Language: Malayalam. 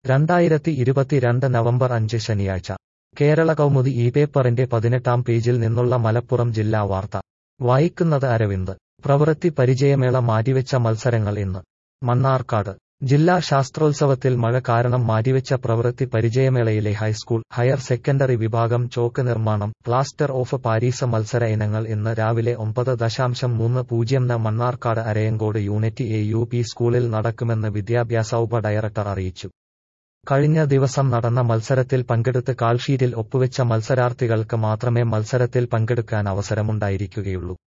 2022 നവംബർ 5 ശനിയാഴ്ച കേരള കൗമുദി ഈ പേപ്പറിന്റെ 18-ാം പേജിൽ നിന്നുള്ള മലപ്പുറം ജില്ലാ വാർത്ത വായിക്കുന്നത് അരവിന്ദ്. പ്രവൃത്തി പരിചയമേള മാറ്റിവെച്ച മത്സരങ്ങൾ ഇന്ന്. മണ്ണാർക്കാട് ജില്ലാ ശാസ്ത്രോത്സവത്തിൽ മഴ കാരണം മാറ്റിവെച്ച പ്രവൃത്തി പരിചയമേളയിലെ ഹൈസ്കൂൾ, ഹയർ സെക്കൻഡറി വിഭാഗം ചോക്ക് നിർമ്മാണം, പ്ലാസ്റ്റർ ഓഫ് പാരീസ് മത്സര ഇനങ്ങൾ ഇന്ന് രാവിലെ 9:30 മണ്ണാർക്കാട് അരയങ്കോട് യൂണിറ്റ് AUP സ്കൂളിൽ നടക്കുമെന്ന് വിദ്യാഭ്യാസ ഉപ ഡയറക്ടർ അറിയിച്ചു. കഴിഞ്ഞ ദിവസം നടന്ന മത്സരത്തിൽ പങ്കെടുത്ത് കാൾഷീറ്റിൽ ഒപ്പുവെച്ച മത്സരാർത്ഥികൾക്ക് മാത്രമേ മത്സരത്തിൽ പങ്കെടുക്കാൻ അവസരമുണ്ടായിരിക്കുകയുള്ളൂ.